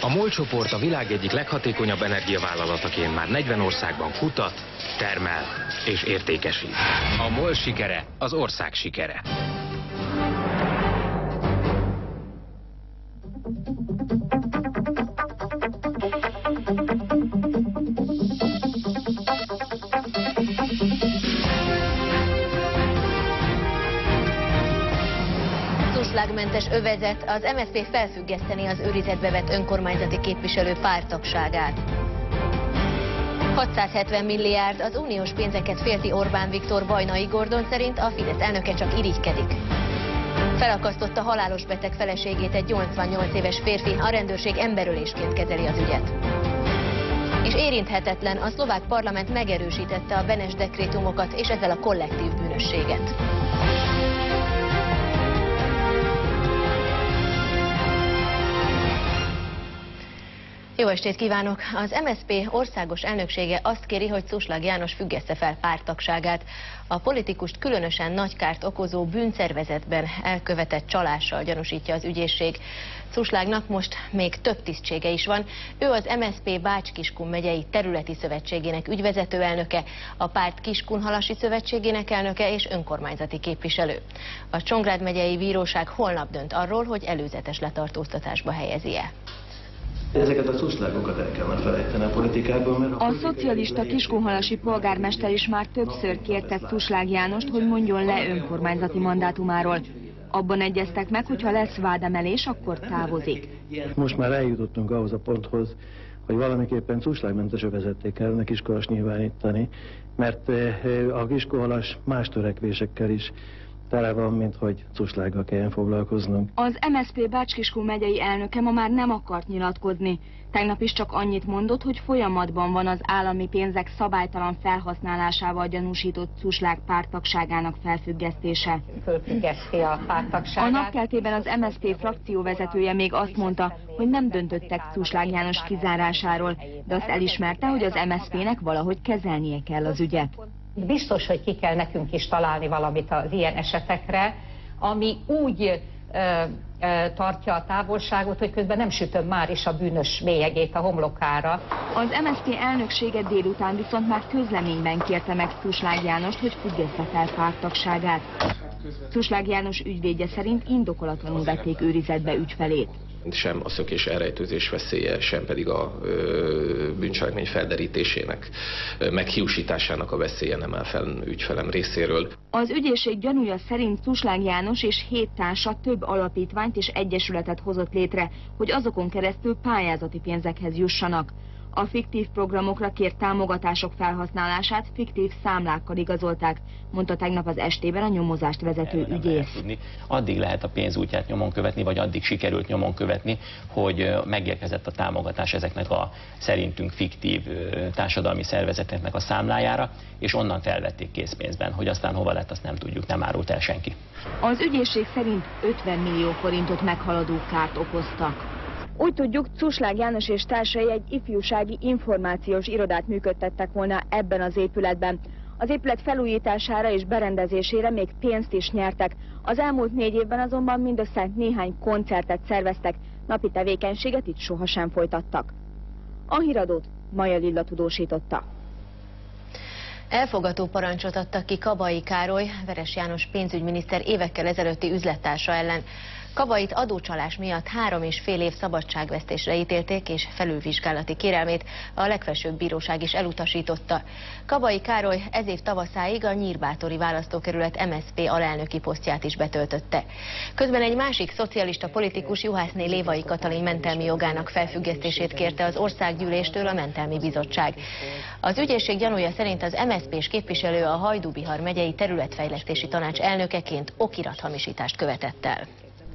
A MOL csoport a világ egyik leghatékonyabb energiavállalataként már 40 országban kutat, termel és értékesít. A MOL sikere az ország sikere. Mentes övezet, az MSZP felfüggeszteni az őrizetbe vett önkormányzati képviselő párttagságát. 670 milliárd, az uniós pénzeket félti Orbán Viktor. Bajnai Gordon szerint a Fidesz elnöke csak irigykedik. Felakasztotta halálos beteg feleségét egy 88 éves férfi, a rendőrség emberölésként kezeli az ügyet. És érinthetetlen, a szlovák parlament megerősítette a Benes dekrétumokat és ezzel a kollektív bűnösséget. Jó estét kívánok! Az MSZP országos elnöksége azt kéri, hogy Cuslag János függeszte fel párttagságát. A politikust különösen nagy kárt okozó bűnszervezetben elkövetett csalással gyanúsítja az ügyészség. Cuslágnak most még több tisztsége is van. Ő az MSZP Bács-Kiskun megyei területi szövetségének ügyvezető elnöke, a párt Kiskunhalasi szövetségének elnöke és önkormányzati képviselő. A Csongrád megyei bíróság holnap dönt arról, hogy előzetes letartóztatásba helyezi-e. Ezeket a cuslágokat el kellene felejteni a politikában, mert a szocialista Kiskunhalasi polgármester is már többször kérte Cuslág Jánost, hogy mondjon le önkormányzati mandátumáról. Abban egyeztek meg, hogy ha lesz vádemelés, akkor távozik. Most már eljutottunk ahhoz a ponthoz, hogy valamiképpen cuslágmentes övezetté kellene Kiskunhalas nyilvánítani, mert a Kiskunhalas más törekvésekkel is tele van, mint hogy Cuslággal kelljen foglalkoznunk. Az MSZP Bács-Kiskun megyei elnöke ma már nem akart nyilatkozni. Tegnap is csak annyit mondott, hogy folyamatban van az állami pénzek szabálytalan felhasználásával gyanúsított Cuslág párttagságának felfüggesztése. Fölfüggeszti a párttagságát. A napkeltében az MSZP frakcióvezetője még azt mondta, hogy nem döntöttek Cuslág János kizárásáról, de azt elismerte, hogy az MSZP-nek valahogy kezelnie kell az ügyet. Biztos, hogy ki kell nekünk is találni valamit az ilyen esetekre, ami úgy tartja a távolságot, hogy közben nem sütöm már is a bűnös bélyegét a homlokára. Az MSZP elnöksége délután viszont már közleményben kérte meg Cuslág Jánost, hogy függeszte fel párttagságát. Cuslág János ügyvédje szerint indokolatlanul vették őrizetbe ügyfelét. Sem a szökés elrejtőzés veszélye, sem pedig a bűncselekmény felderítésének, meghiúsításának a veszélye nem áll fenn ügyfelem részéről. Az ügyészség gyanúja szerint Cuslág János és 7 társa több alapítványt és egyesületet hozott létre, hogy azokon keresztül pályázati pénzekhez jussanak. A fiktív programokra kért támogatások felhasználását fiktív számlákkal igazolták, mondta tegnap az estében a nyomozást vezető ügyész. Addig lehet a pénz útját nyomon követni, vagy addig sikerült nyomon követni, hogy megérkezett a támogatás ezeknek a szerintünk fiktív társadalmi szervezeteknek a számlájára, és onnan felvették készpénzben, hogy aztán hova lett, azt nem tudjuk, nem árult el senki. Az ügyészség szerint 50 millió forintot meghaladó kárt okoztak. Úgy tudjuk, Cuslág János és társai egy ifjúsági információs irodát működtettek volna ebben az épületben. Az épület felújítására és berendezésére még pénzt is nyertek. Az elmúlt 4 évben azonban mindössze néhány koncertet szerveztek, napi tevékenységet itt sohasem folytattak. A híradót Maja Lilla tudósította. Elfogató parancsot adtak ki Kabai Károly, Veres János pénzügyminiszter évekkel ezelőtti üzlettársa ellen. Kabait adócsalás miatt 3,5 év szabadságvesztésre ítélték, és felülvizsgálati kérelmét a legfelsőbb bíróság is elutasította. Kabai Károly ez év tavaszáig a Nyírbátori választókerület MSZP alelnöki posztját is betöltötte. Közben egy másik szocialista politikus, Juhászné Lévai Katalin mentelmi jogának felfüggesztését kérte az országgyűléstől a mentelmi bizottság. Az ügyészség gyanúja szerint az MSZP-s képviselő a Hajdú-Bihar megyei területfejlesztési tanács elnökeként okirathamisítást követett el.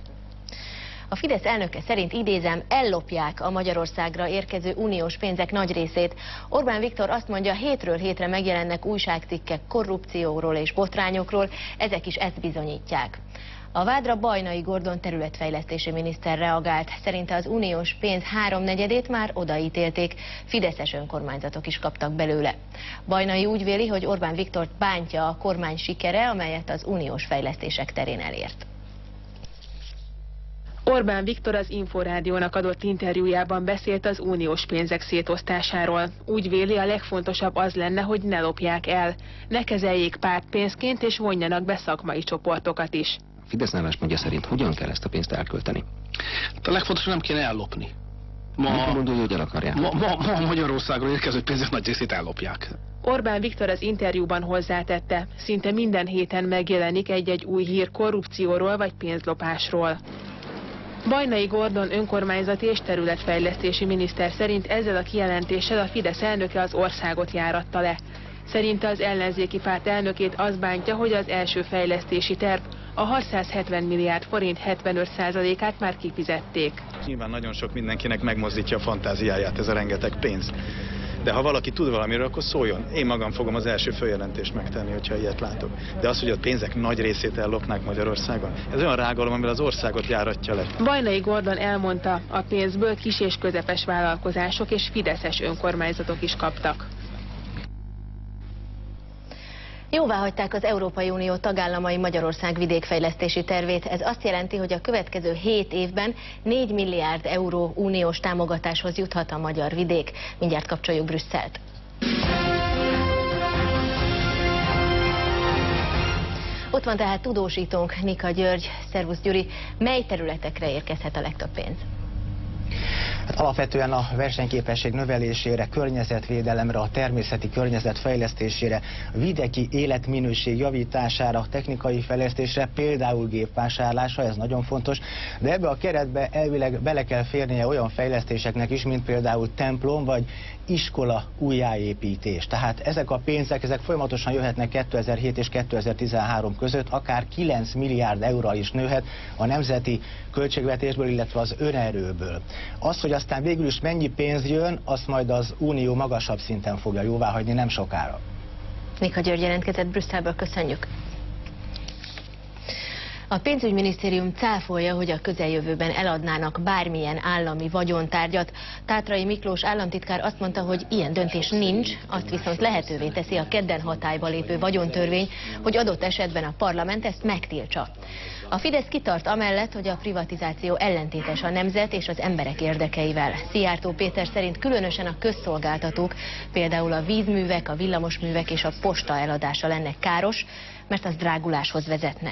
A Fidesz elnöke szerint, idézem, ellopják a Magyarországra érkező uniós pénzek nagy részét. Orbán Viktor azt mondja, hétről hétre megjelennek újságcikkek korrupcióról és botrányokról, ezek is ezt bizonyítják. A vádra Bajnai Gordon területfejlesztési miniszter reagált. Szerinte az uniós pénz 3/4-ét már odaítélték, fideszes önkormányzatok is kaptak belőle. Bajnai úgy véli, hogy Orbán Viktort bántja a kormány sikere, amelyet az uniós fejlesztések terén elért. Orbán Viktor az Inforádiónak adott interjújában beszélt az uniós pénzek szétosztásáról. Úgy véli, a legfontosabb az lenne, hogy ne lopják el, ne kezeljék pártpénzként és vonjanak be szakmai csoportokat is. Fidesz álláspontja szerint hogyan kell ezt a pénzt elkölteni? A legfontosabb, nem kéne ellopni. Ma gondolja, hogy el akarják? Ma Magyarországról érkező pénzek nagy részét ellopják. Orbán Viktor az interjúban hozzátette, szinte minden héten megjelenik egy-egy új hír korrupcióról vagy pénzlopásról. Bajnai Gordon önkormányzati és területfejlesztési miniszter szerint ezzel a kijelentéssel a Fidesz elnöke az országot járatta le. Szerinte az ellenzéki párt elnökét az bántja, hogy az első fejlesztési terv, a 670 milliárd forint 75%-át már kifizették. Nyilván nagyon sok mindenkinek megmozdítja a fantáziáját ez a rengeteg pénz. De ha valaki tud valamiről, akkor szóljon. Én magam fogom az első följelentést megtenni, hogyha ilyet látok. De az, hogy a pénzek nagy részét ellopnák Magyarországon, ez olyan rágalom, amivel az országot járatja le. Bajnai Gordon elmondta, a pénzből kis és közepes vállalkozások és fideszes önkormányzatok is kaptak. Jóváhagyták az Európai Unió tagállamai Magyarország vidékfejlesztési tervét. Ez azt jelenti, hogy a következő 7 évben 4 milliárd euró uniós támogatáshoz juthat a magyar vidék. Mindjárt kapcsoljuk Brüsszelt. Ott van tehát tudósítónk, Nika György. Szervusz Gyuri, mely területekre érkezhet a legtöbb pénz? Hát alapvetően a versenyképesség növelésére, környezetvédelemre, a természeti környezet fejlesztésére, a vidéki életminőség javítására, technikai fejlesztésre, például gépvásárlásra, ez nagyon fontos, de ebbe a keretbe elvileg bele kell férnie olyan fejlesztéseknek is, mint például templom vagy iskola újjáépítés. Tehát ezek a pénzek, ezek folyamatosan jöhetnek 2007 és 2013 között, akár 9 milliárd euróra is nőhet a nemzeti költségvetésből, illetve az önerőből. Az, hogy aztán végül is mennyi pénz jön, azt majd az Unió magasabb szinten fogja jóváhagyni nem sokára. Nika György jelentkezett Brüsszelből, köszönjük. A pénzügyminisztérium cáfolja, hogy a közeljövőben eladnának bármilyen állami vagyontárgyat. Tátrai Miklós államtitkár azt mondta, hogy ilyen döntés nincs, azt viszont lehetővé teszi a kedden hatályba lépő vagyontörvény, hogy adott esetben a parlament ezt megtiltsa. A Fidesz kitart amellett, hogy a privatizáció ellentétes a nemzet és az emberek érdekeivel. Szijjártó Péter szerint különösen a közszolgáltatók, például a vízművek, a villamosművek és a posta eladása lenne káros, mert az dráguláshoz vezetne.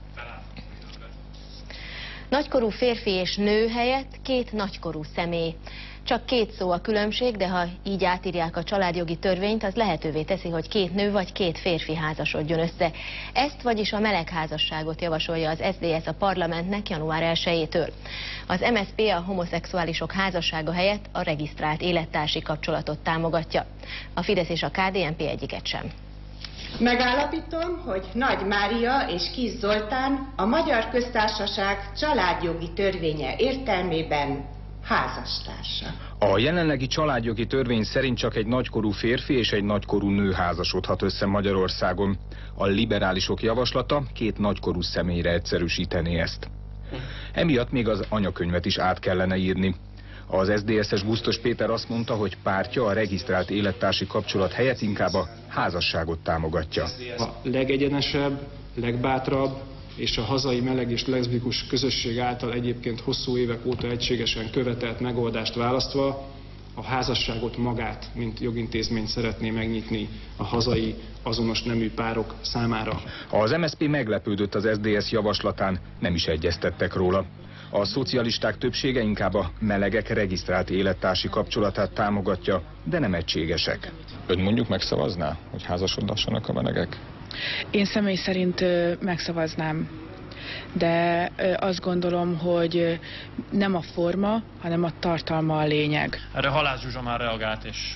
Nagykorú férfi és nő helyett 2 nagykorú személy. Csak 2 szó a különbség, de ha így átírják a családjogi törvényt, az lehetővé teszi, hogy 2 nő vagy 2 férfi házasodjon össze. Ezt, vagyis a melegházasságot javasolja az SZDSZ a parlamentnek január 1-től. Az MSZP a homoszexuálisok házassága helyett a regisztrált élettársi kapcsolatot támogatja. A Fidesz és a KDNP egyiket sem. Megállapítom, hogy Nagy Mária és Kis Zoltán a Magyar Köztársaság családjogi törvénye értelmében házastársa. A jelenlegi családjogi törvény szerint csak egy nagykorú férfi és egy nagykorú nő házasodhat össze Magyarországon. A liberálisok javaslata 2 nagykorú személyre egyszerűsítené ezt. Emiatt még az anyakönyvet is át kellene írni. Az SZDSZ-es Gusztos Péter azt mondta, hogy pártja a regisztrált élettársi kapcsolat helyett inkább a házasságot támogatja. A legegyenesebb, legbátrabb és a hazai meleg és leszbikus közösség által egyébként hosszú évek óta egységesen követelt megoldást választva a házasságot magát, mint jogintézményt szeretné megnyitni a hazai azonos nemű párok számára. Az MSZP meglepődött az SZDSZ javaslatán, nem is egyeztettek róla. A szocialisták többsége inkább a melegek regisztrált élettársi kapcsolatát támogatja, de nem egységesek. Ön mondjuk megszavazná, hogy házasodhassanak a melegek? Én személy szerint megszavaznám, de azt gondolom, hogy nem a forma, hanem a tartalma a lényeg. Erre Halász Zsuzsa már reagált, és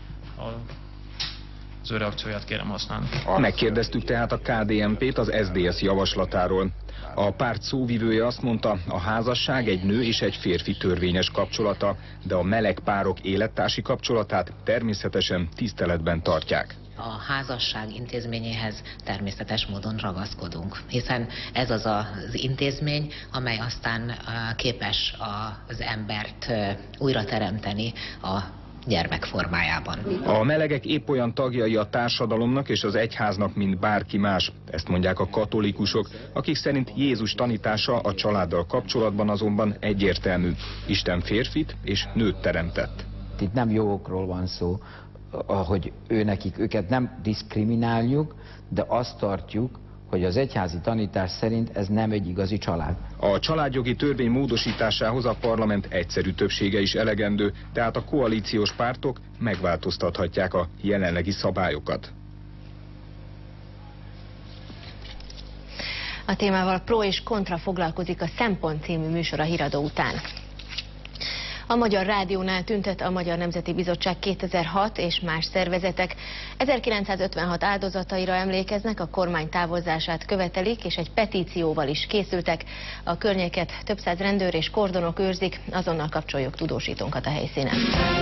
az ő reakcióját kérem használni. Megkérdeztük tehát a KDNP-t az SZDSZ javaslatáról. A párt szóvivője azt mondta, a házasság egy nő és egy férfi törvényes kapcsolata, de a meleg párok élettársi kapcsolatát természetesen tiszteletben tartják. A házasság intézményéhez természetes módon ragaszkodunk, hiszen ez az az intézmény, amely aztán képes az embert újra teremteni a gyermek formájában. A melegek épp olyan tagjai a társadalomnak és az egyháznak, mint bárki más. Ezt mondják a katolikusok, akik szerint Jézus tanítása a családdal kapcsolatban azonban egyértelmű. Isten férfit és nőt teremtett. Itt nem jogokról van szó, hogy őket nem diszkrimináljuk, de azt tartjuk, hogy az egyházi tanítás szerint ez nem egy igazi család. A családjogi törvény módosításához a parlament egyszerű többsége is elegendő, tehát a koalíciós pártok megváltoztathatják a jelenlegi szabályokat. A témával pro és kontra foglalkozik a Szempont című műsor a híradó után. A Magyar Rádiónál tüntet a Magyar Nemzeti Bizottság 2006 és más szervezetek. 1956 áldozataira emlékeznek, a kormány távozását követelik, és egy petícióval is készültek. A környéket több száz rendőr és kordonok őrzik, azonnal kapcsoljuk tudósítónkat a helyszínen.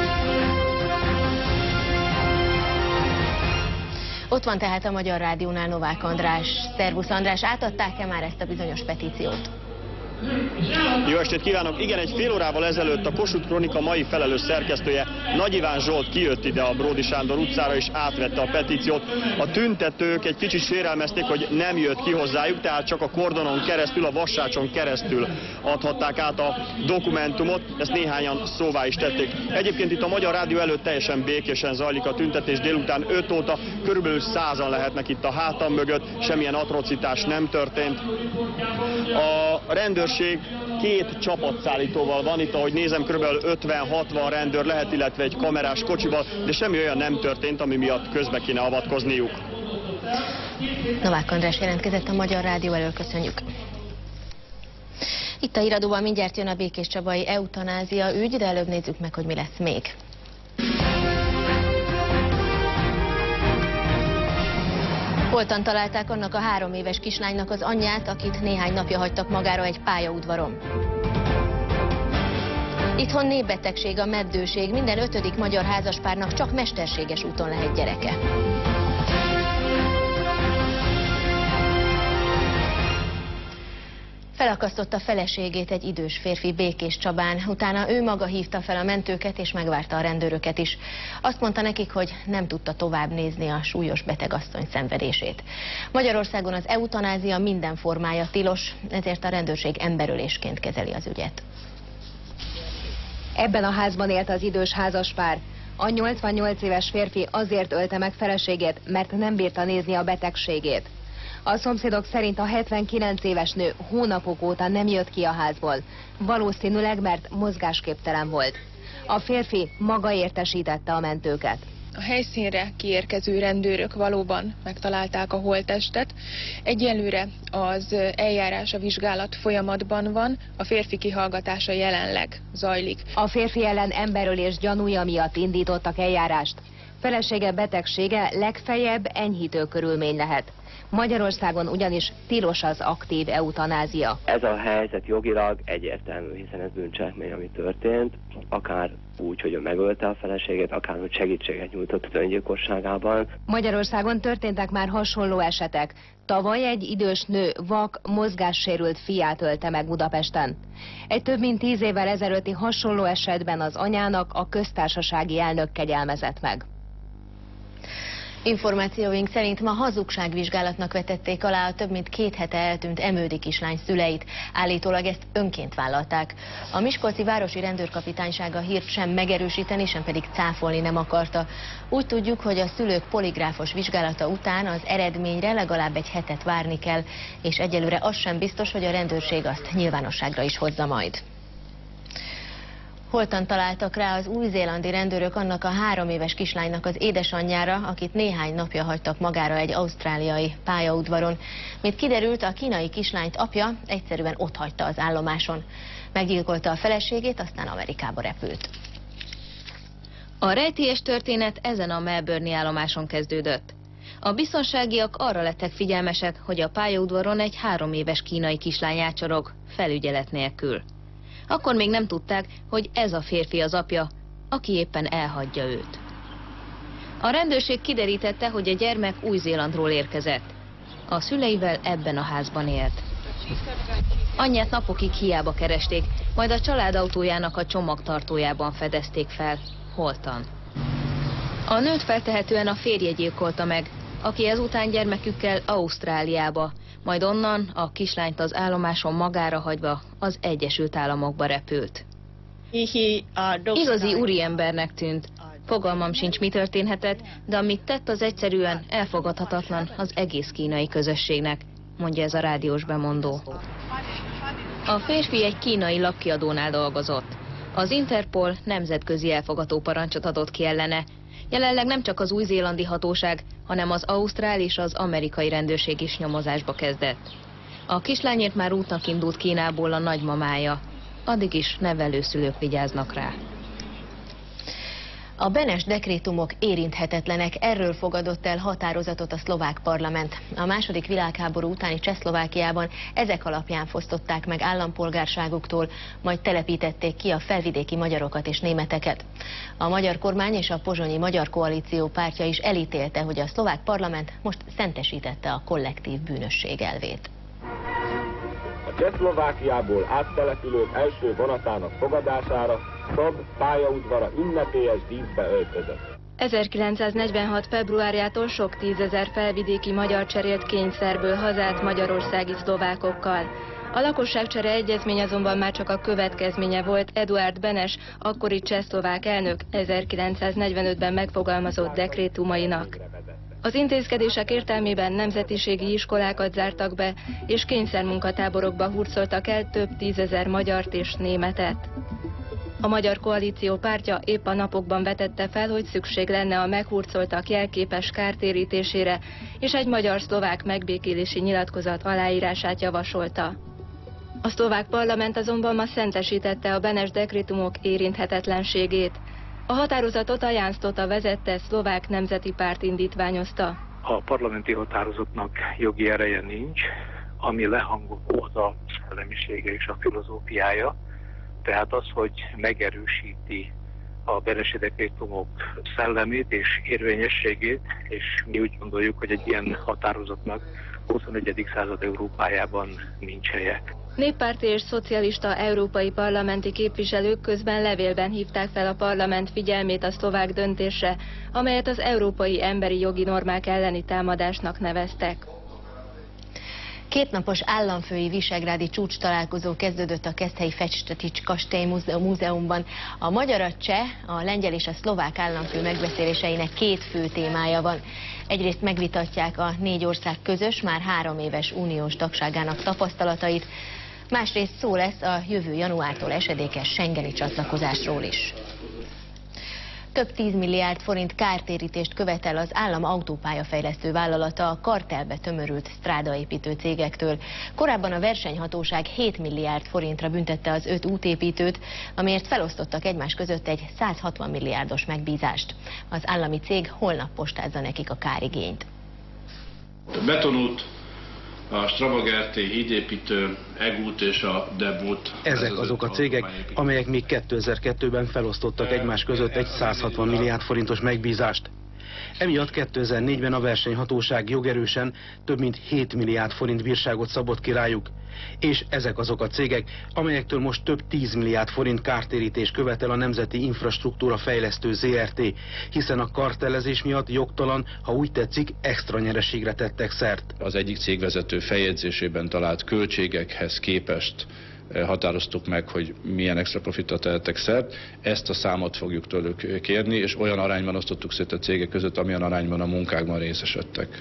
Ott van tehát a Magyar Rádiónál Novák András. Szervusz András, átadták-e már ezt a bizonyos petíciót? Jó estét kívánok! Igen, egy fél órával ezelőtt a Kossuth Kronika mai felelős szerkesztője Nagy Iván Zsolt kijött ide a Bródy Sándor utcára és átvette a petíciót. A tüntetők egy kicsit sérelmezték, hogy nem jött ki hozzájuk, tehát csak a kordonon keresztül, a vassácson keresztül adhatták át a dokumentumot, ezt néhányan szóvá is tették. Egyébként itt a Magyar Rádió előtt teljesen békésen zajlik a tüntetés, délután 5 óta körülbelül 100-an lehetnek itt a hátam mögött, semmilyen atrocitás nem történt. A rendőrség két csapatszállítóval van itt, ahogy nézem, kb. 50-60 rendőr lehet, illetve egy kamerás kocsival, de semmi olyan nem történt, ami miatt közbe kéne avatkozniuk. Novák András jelentkezett a Magyar Rádió elől, köszönjük. Itt a híradóban mindjárt jön a békéscsabai eutanázia ügy, de előbb nézzük meg, hogy mi lesz még. Holtan találták annak a 3 éves kislánynak az anyját, akit néhány napja hagytak magára egy pályaudvaron. Itthon népbetegség a meddőség, minden 5. magyar házaspárnak csak mesterséges úton lehet gyereke. Felakasztotta feleségét egy idős férfi Békéscsabán, utána ő maga hívta fel a mentőket és megvárta a rendőröket is. Azt mondta nekik, hogy nem tudta tovább nézni a súlyos betegasszony szenvedését. Magyarországon az eutanázia minden formája tilos, ezért a rendőrség emberölésként kezeli az ügyet. Ebben a házban élt az idős házaspár. A 88 éves férfi azért ölte meg feleségét, mert nem bírta nézni a betegségét. A szomszédok szerint a 79 éves nő hónapok óta nem jött ki a házból, valószínűleg mert mozgásképtelen volt. A férfi maga értesítette a mentőket. A helyszínre kiérkező rendőrök valóban megtalálták a holttestet. Egyelőre az eljárás, a vizsgálat folyamatban van, a férfi kihallgatása jelenleg zajlik. A férfi ellen emberölés gyanúja miatt indítottak eljárást. Felesége betegsége legfeljebb enyhítő körülmény lehet. Magyarországon ugyanis tilos az aktív eutanázia. Ez a helyzet jogilag egyértelmű, hiszen ez bűncselekmény, ami történt, akár úgy, hogy ő megölte a feleségét, akár hogy segítséget nyújtott az öngyilkosságában. Magyarországon történtek már hasonló esetek. Tavaly egy idős nő vak, mozgássérült fiát ölte meg Budapesten. Egy több mint 10 évvel ezelőtti hasonló esetben az anyának a köztársasági elnök kegyelmezett meg. Információink szerint ma hazugságvizsgálatnak vetették alá a több mint 2 hete eltűnt Emődi kislány szüleit. Állítólag ezt önként vállalták. A Miskolci Városi Rendőrkapitányság a hírt sem megerősíteni, sem pedig cáfolni nem akarta. Úgy tudjuk, hogy a szülők poligráfos vizsgálata után az eredményre legalább egy hetet várni kell, és egyelőre az sem biztos, hogy a rendőrség azt nyilvánosságra is hozza majd. Holtan találtak rá az új-zélandi rendőrök annak a 3 éves kislánynak az édesanyjára, akit néhány napja hagytak magára egy ausztráliai pályaudvaron. Mint kiderült, a kínai kislányt apja egyszerűen otthagyta az állomáson. Meggyilkolta a feleségét, aztán Amerikába repült. A rejtélyes történet ezen a melbourne-i állomáson kezdődött. A biztonságiak arra lettek figyelmesek, hogy a pályaudvaron egy 3 éves kínai kislány ácsorog, felügyelet nélkül. Akkor még nem tudták, hogy ez a férfi az apja, aki éppen elhagyja őt. A rendőrség kiderítette, hogy a gyermek Új-Zélandról érkezett. A szüleivel ebben a házban élt. Anyját napokig hiába keresték, majd a család autójának a csomagtartójában fedezték fel, holtan. A nőt feltehetően a férje gyilkolta meg, aki ezután gyermekükkel Ausztráliába, majd onnan a kislányt az állomáson magára hagyva az Egyesült Államokba repült. Igazi úriembernek tűnt. Fogalmam sincs, mi történhetett, de amit tett, az egyszerűen elfogadhatatlan az egész kínai közösségnek, mondja ez a rádiós bemondó. A férfi egy kínai lapkiadónál dolgozott. Az Interpol nemzetközi elfogató parancsot adott ki ellene. Jelenleg nem csak az új-zélandi hatóság, hanem az ausztrál és az amerikai rendőrség is nyomozásba kezdett. A kislányért már útnak indult Kínából a nagymamája. Addig is nevelőszülők vigyáznak rá. A Benes dekrétumok érinthetetlenek, erről fogadott el határozatot a szlovák parlament. A II. Világháború utáni Csehszlovákiában ezek alapján fosztották meg állampolgárságuktól, majd telepítették ki a felvidéki magyarokat és németeket. A magyar kormány és a pozsonyi Magyar Koalíció pártja is elítélte, hogy a szlovák parlament most szentesítette a kollektív bűnösség elvét. A Csehszlovákiából áttelepülők első vonatának fogadására Szab pályaudvara ünnepélyes díszbe öltözött. 1946. februárjától sok tízezer felvidéki magyar cserélt kényszerből hazát magyarországi szlovákokkal. A lakosságcsere egyezmény azonban már csak a következménye volt Eduard Benes, akkori csehszlovák elnök 1945-ben megfogalmazott dekrétumainak. Az intézkedések értelmében nemzetiségi iskolákat zártak be, és kényszermunkatáborokba hurcoltak el több tízezer magyart és németet. A Magyar Koalíció pártja épp a napokban vetette fel, hogy szükség lenne a meghurcoltak jelképes kártérítésére, és egy magyar-szlovák megbékélési nyilatkozat aláírását javasolta. A szlovák parlament azonban ma szentesítette a Benes dekrétumok érinthetetlenségét. A határozatot a Ján Sztota vezette szlovák nemzeti párt indítványozta. A parlamenti határozatnak jogi ereje nincs, ami lehangoló az a szellemisége és a filozófiája. Tehát az, hogy megerősíti a Benesi dekrétumok szellemét és érvényességét, és mi úgy gondoljuk, hogy egy ilyen határozatnak 21. század Európájában nincs helye. Néppárti és szocialista európai parlamenti képviselők közben levélben hívták fel a parlament figyelmét a szlovák döntésre, amelyet az európai emberi jogi normák elleni támadásnak neveztek. Kétnapos államfői visegrádi csúcs találkozó kezdődött a Keszthelyi Festetics kastély múzeumban. A magyar, a cseh, a lengyel és a szlovák államfő megbeszéléseinek két fő témája van. Egyrészt megvitatják a négy ország közös, már 3 éves uniós tagságának tapasztalatait, másrészt szó lesz a jövő januártól esedékes schengeni csatlakozásról is. Több 10 milliárd forint kártérítést követel az állam autópályafejlesztő vállalata a kartellbe tömörült strádaépítő cégektől. Korábban a versenyhatóság 7 milliárd forintra büntette az 5 útépítőt, amiért felosztottak egymás között egy 160 milliárdos megbízást. Az állami cég holnap postázza nekik a kárigényt. A Betonút, a Strabag-RT hídépítő, Egút és a Debút. Ezek azok a cégek, amelyek még 2002-ben felosztottak egymás között egy 160 milliárd forintos megbízást. Emiatt 2004-ben a versenyhatóság jogerősen több mint 7 milliárd forint bírságot szabott ki rájuk. És ezek azok a cégek, amelyektől most több 10 milliárd forint kártérítés követel a Nemzeti Infrastruktúra Fejlesztő ZRT, hiszen a kartellezés miatt jogtalan, ha úgy tetszik, extra nyereségre tettek szert. Az egyik cégvezető feljegyzésében talált költségekhez képest határoztuk meg, hogy milyen extra profitra tehettek szert. Ezt a számot fogjuk tőlük kérni, és olyan arányban osztottuk szét a cégek között, amilyen arányban a munkákban részesedtek.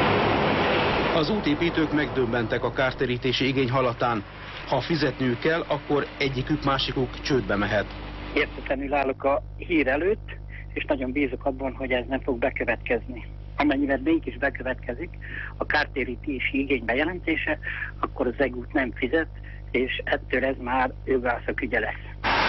Az útépítők megdöbbentek a kártérítési igény hallatán. Ha fizetniük kell, akkor egyikük másikuk csődbe mehet. Értetlenül állok a hír előtt, és nagyon bízok abban, hogy ez nem fog bekövetkezni. Amennyiben mégis bekövetkezik a kártérítési igény bejelentése, akkor az Egút nem fizet, és ettől ez már jogászok ügye lesz.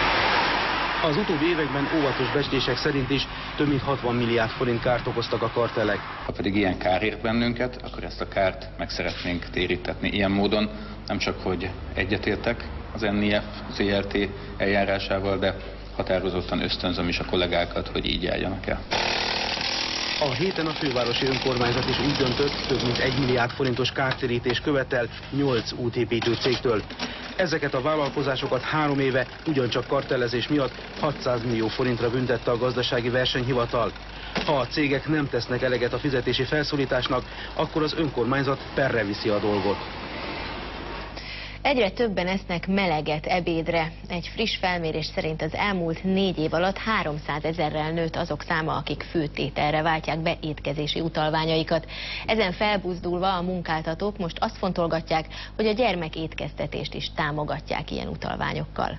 Az utóbbi években óvatos becslések szerint is több mint 60 milliárd forint kárt okoztak a kartellek. Ha pedig ilyen kár ért bennünket, akkor ezt a kárt meg szeretnénk térítetni. Ilyen módon nem csak, hogy egyetértek az NIF ZRT eljárásával, de határozottan ösztönzöm is a kollégákat, hogy így járjanak el. A héten a fővárosi önkormányzat is úgy döntött, több mint 1 milliárd forintos kártérítés követel 8 útépítő cégtől. Ezeket a vállalkozásokat 3 éve ugyancsak kartellezés miatt 600 millió forintra büntette a gazdasági versenyhivatal. Ha a cégek nem tesznek eleget a fizetési felszólításnak, akkor az önkormányzat perre viszi a dolgot. Egyre többen esznek meleget ebédre. Egy friss felmérés szerint az elmúlt 4 év alatt 300 000-rel nőtt azok száma, akik főtételre váltják be étkezési utalványaikat. Ezen felbuzdulva a munkáltatók most azt fontolgatják, hogy a gyermekétkeztetést is támogatják ilyen utalványokkal.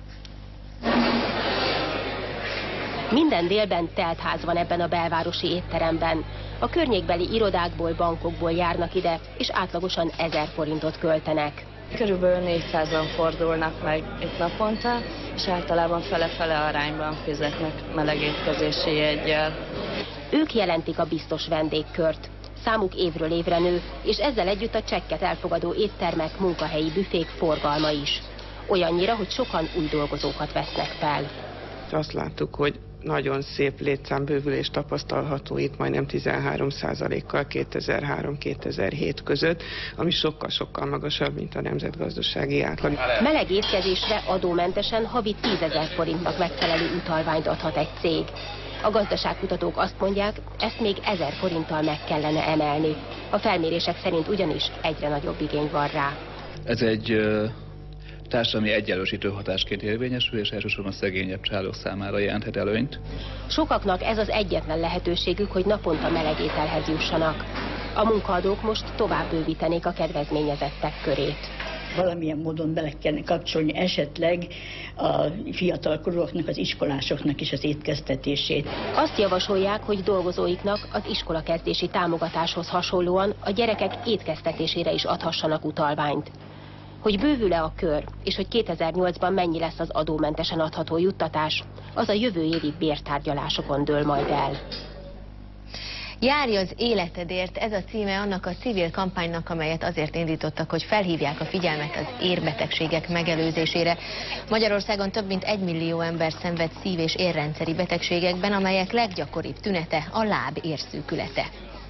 Minden délben teltház van ebben a belvárosi étteremben. A környékbeli irodákból, bankokból járnak ide, és átlagosan 1000 forintot költenek. Körülbelül 400-an fordulnak meg itt naponta, és általában fele-fele arányban fizetnek melegétkezési jeggyel. Ők jelentik a biztos vendégkört. Számuk évről évre nő, és ezzel együtt a csekket elfogadó éttermek, munkahelyi büfék forgalma is. Olyannyira, hogy sokan új dolgozókat vesznek fel. Azt láttuk, hogy nagyon szép létszámbővülés tapasztalható itt, majdnem 13%-kal 2003-2007 között, ami sokkal-sokkal magasabb, mint a nemzetgazdasági átlag. Meleg étkezésre adómentesen havi 10 000 forintnak megfelelő utalványt adhat egy cég. A gazdaságkutatók azt mondják, ezt még 1000 forinttal meg kellene emelni. A felmérések szerint ugyanis egyre nagyobb igény van rá. Ez egy társadalmi egyenlősítő hatásként érvényesül, és elsősorban a szegényebb családok számára jelenthet előnyt. Sokaknak ez az egyetlen lehetőségük, hogy naponta melegételhez jussanak. A munkaadók most tovább bővítenék a kedvezményezettek körét. Valamilyen módon bele kellene kapcsolni esetleg a fiatalkorúaknak, az iskolásoknak is az étkeztetését. Azt javasolják, hogy dolgozóiknak az iskolakezdési támogatáshoz hasonlóan a gyerekek étkeztetésére is adhassanak utalványt. Hogy bővül-e a kör, és hogy 2008-ban mennyi lesz az adómentesen adható juttatás, az a jövő évi bértárgyalásokon dől majd el. Járj az életedért, ez a címe annak a civil kampánynak, amelyet azért indítottak, hogy felhívják a figyelmet az érbetegségek megelőzésére. Magyarországon több mint 1 millió ember szenved szív- és érrendszeri betegségekben, amelyek leggyakoribb tünete a láb érszűkülete.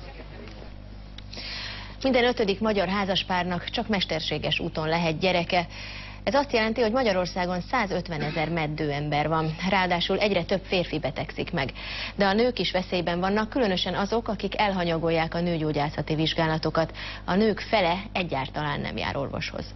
Minden 5. magyar házaspárnak csak mesterséges úton lehet gyereke. Ez azt jelenti, hogy Magyarországon 150 000 meddő ember van, ráadásul egyre több férfi betegszik meg. De a nők is veszélyben vannak, különösen azok, akik elhanyagolják a nőgyógyászati vizsgálatokat. A nők fele egyáltalán nem jár orvoshoz.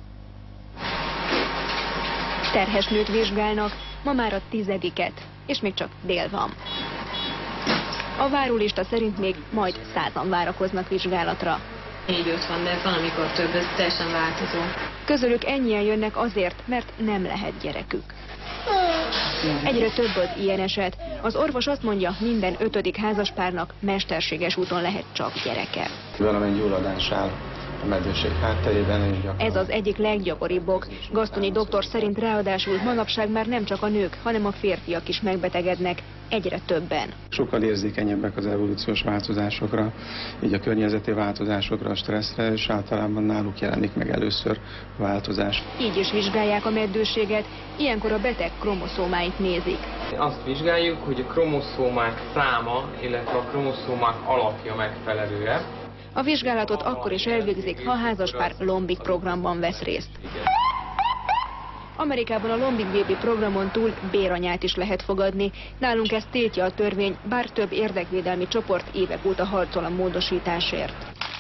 Terhes nőt vizsgálnak, ma már a 10., és még csak dél van. A várólista szerint még majd 100-an várakoznak vizsgálatra. 4-5 van, de van, amikor több, ez teljesen változó. Közülük ennyien jönnek azért, mert nem lehet gyerekük. Egyre több az ilyen eset. Az orvos azt mondja, minden 5. házaspárnak mesterséges úton lehet csak gyereke. Valamennyi gyulladás áll a meddőség hátterében. Ez az egyik leggyakoribb ok. Gasztonyi doktor szerint ráadásul manapság már nem csak a nők, hanem a férfiak is megbetegednek. Egyre többen. Sokkal érzékenyebbek az evolúciós változásokra, így a környezeti változásokra, a stresszre, és általában náluk jelenik meg először a változás. Így is vizsgálják a meddőséget, ilyenkor a beteg kromoszómáit nézik. Azt vizsgáljuk, hogy a kromoszómák száma, illetve a kromoszómák alapja megfelelő-e. A vizsgálatot akkor is elvégzik, ha a házaspár Lombik programban vesz részt. Amerikában a Lombik Baby programon túl béranyát is lehet fogadni. Nálunk ezt tiltja a törvény, bár több érdekvédelmi csoport évek óta harcol a módosításért.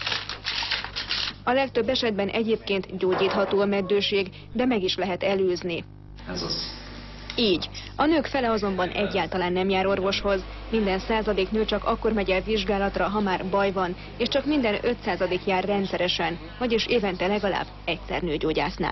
A legtöbb esetben egyébként gyógyítható a meddőség, de meg is lehet előzni. Így. A nők fele azonban egyáltalán nem jár orvoshoz. Minden 100. nő csak akkor megy el vizsgálatra, ha már baj van, és csak minden 500. jár rendszeresen, vagyis évente legalább egyszer nőgyógyásznál.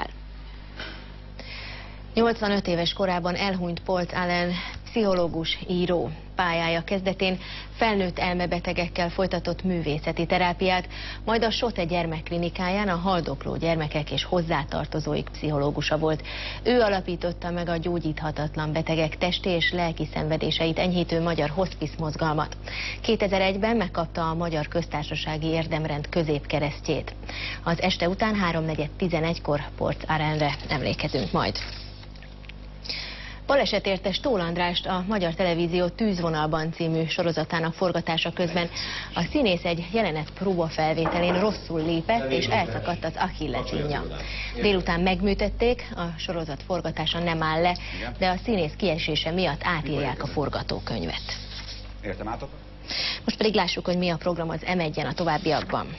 85 éves korában elhunyt Paul Allen, pszichológus, író. Pályája kezdetén felnőtt elmebetegekkel folytatott művészeti terápiát, majd a Sote gyermekklinikáján a haldokló gyermekek és hozzátartozóik pszichológusa volt. Ő alapította meg a gyógyíthatatlan betegek testi és lelki szenvedéseit enyhítő magyar hospice mozgalmat. 2001-ben megkapta a Magyar Köztársasági Érdemrend középkeresztjét. Az este után 3:11-kor Paul Allenre emlékezünk majd. Baleset érte Stól Andrást a Magyar Televízió Tűzvonalban című sorozatának forgatása közben. A színész egy jelenet próbafelvételén rosszul lépett és elszakadt az Achilleszhíja. Délután megműtették, a sorozat forgatása nem áll le, de a színész kiesése miatt átírják a forgatókönyvet. Értem átok? Most pedig lássuk, hogy mi a program az M1-en a továbbiakban.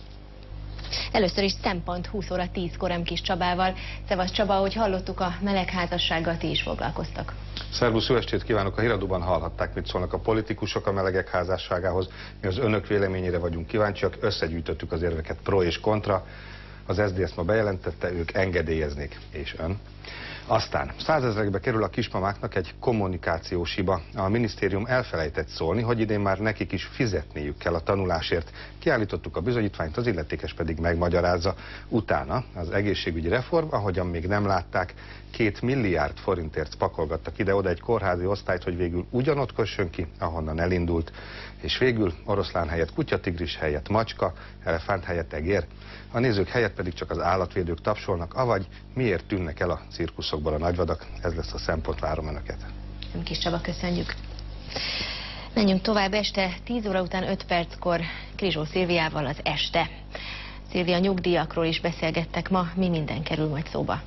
Először is szempont 20 óra 10-kor Emkis Csabával. Szevasz Csaba, ahogy hallottuk, a melegházassággal ti is foglalkoztak. Szervusz, jó estét kívánok! A Híradóban hallhatták, mit szólnak a politikusok a melegek házasságához. Mi az önök véleményére vagyunk kíváncsiak, összegyűjtöttük az érveket pro és kontra. Az SZDSZ ma bejelentette, ők engedélyeznék, és ön. Aztán 100 000-ekbe kerül a kismamáknak egy kommunikációs hiba. A minisztérium elfelejtett szólni, hogy idén már nekik is fizetniük kell a tanulásért. Kiállítottuk a bizonyítványt, az illetékes pedig megmagyarázza. Utána az egészségügyi reform, ahogyan még nem látták, 2 milliárd forintért pakolgattak ide-oda egy kórházi osztályt, hogy végül ugyanott kössön ki, ahonnan elindult. És végül oroszlán helyett kutya, tigris helyett macska, elefánt helyett egér. A nézők helyett pedig csak az állatvédők tapsolnak, avagy miért tűnnek el a cirkuszokból a nagyvadak. Ez lesz a szempont, várom önöket. Emkis Csaba, köszönjük. Menjünk tovább, este 10 óra után 5 perckor Krizsó Szilviával az Este. Szilvia, nyugdíjakról is beszélgettek ma, mi minden kerül majd szóba?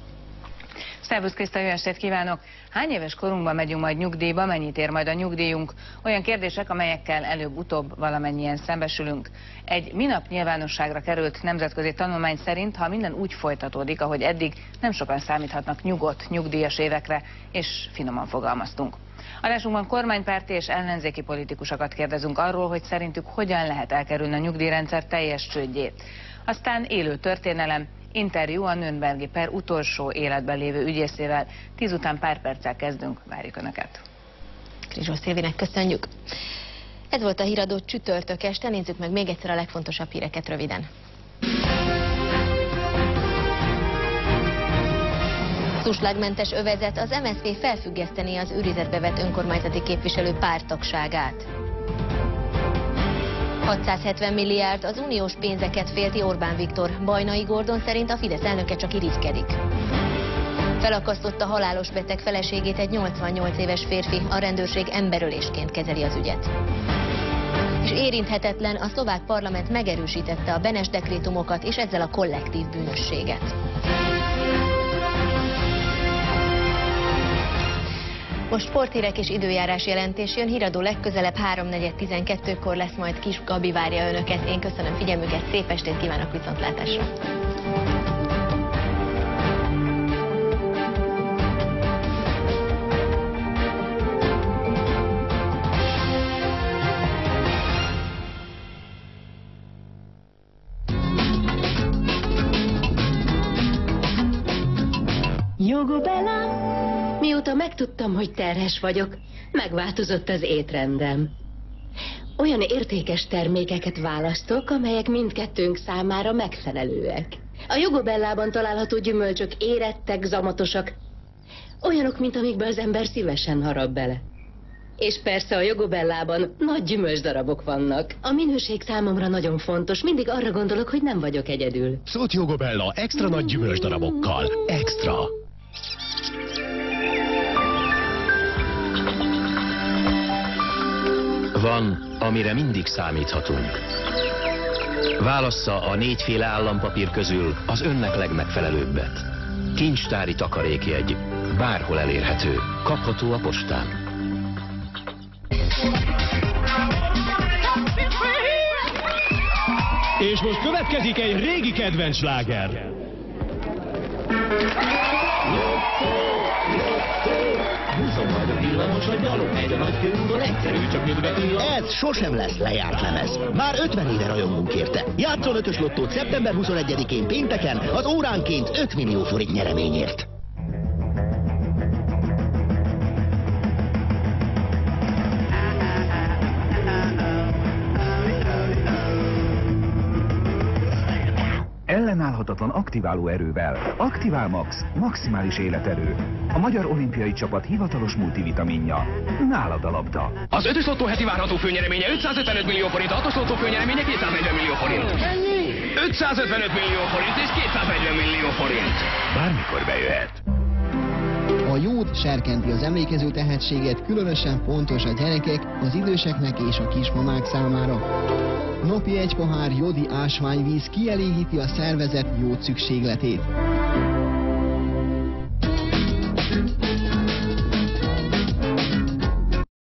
Szervusz Kriszta, jó estét kívánok! Hány éves korunkban megyünk majd nyugdíjba, mennyit ér majd a nyugdíjunk? Olyan kérdések, amelyekkel előbb-utóbb valamennyien szembesülünk. Egy minap nyilvánosságra került nemzetközi tanulmány szerint, ha minden úgy folytatódik, ahogy eddig, nem sokan számíthatnak nyugodt nyugdíjas évekre, és finoman fogalmaztunk. Adásunkban kormánypárti és ellenzéki politikusokat kérdezünk arról, hogy szerintük hogyan lehet elkerülni a nyugdíjrendszer teljes csődjét. Aztán élő történelem, interjú a Nürnbergi per utolsó életben lévő ügyészével. 10 után pár perccel kezdünk, várjuk Önöket. Krizsó Szilvinek köszönjük. Ez volt a Híradó csütörtök este, nézzük meg még egyszer a legfontosabb híreket röviden. Szuslágmentes övezet, az MSZP felfüggesztené az őrizetbe vett önkormányzati képviselő párttagságát. 670 milliárd az uniós pénzeket félti Orbán Viktor. Bajnai Gordon szerint a Fidesz elnöke csak irigykedik. Felakasztotta halálos beteg feleségét egy 88 éves férfi, a rendőrség emberölésként kezeli az ügyet. És érinthetetlen, a szlovák parlament megerősítette a Benes dekrétumokat és ezzel a kollektív bűnösséget. Most sporthírek és időjárás jelentés jön, Híradó legközelebb 3:4-12-kor lesz, majd Kis Gabi várja Önöket. Én köszönöm figyelmüket, szép estét kívánok, viszontlátásra! Jogo Bella! Mióta megtudtam, hogy terhes vagyok, megváltozott az étrendem. Olyan értékes termékeket választok, amelyek mindkettőnk számára megfelelőek. A Jogo Bellában található gyümölcsök érettek, zamatosak, olyanok, mint amikbe az ember szívesen harap bele. És persze a Jogo Bellában nagy gyümölcsdarabok vannak. A minőség számomra nagyon fontos, mindig arra gondolok, hogy nem vagyok egyedül. Szót Jogo Bella extra nagy gyümölcsdarabokkal. Extra! Van, amire mindig számíthatunk. Válassza a 4 féle állampapír közül az önnek legmegfelelőbbet. Kincstári takarékjegy. Bárhol elérhető. Kapható a postán. És most következik egy régi kedvenc sláger. Ez sosem lesz lejárt lemez. Már 50 éve rajongunk érte. Játszol 5-ös lottót szeptember 21-én pénteken az óránként 5 millió forint nyereményért. Ellenállhatatlan aktiváló erővel. Aktivál Max, maximális életerő. A magyar olimpiai csapat hivatalos multivitaminja. Nálad a labda. Az 5-ös lottó heti várható főnyereménye 555 millió forint, a 6-os lottó főnyereménye 240 millió forint. 555 millió forint és 240 millió forint. Bármikor bejöhet. A jód serkenti az emlékező tehetséget, különösen fontos a gyerekek, az időseknek és a kismamák számára. Napi 1 pohár jodi ásványvíz kielégíti a szervezet jód szükségletét.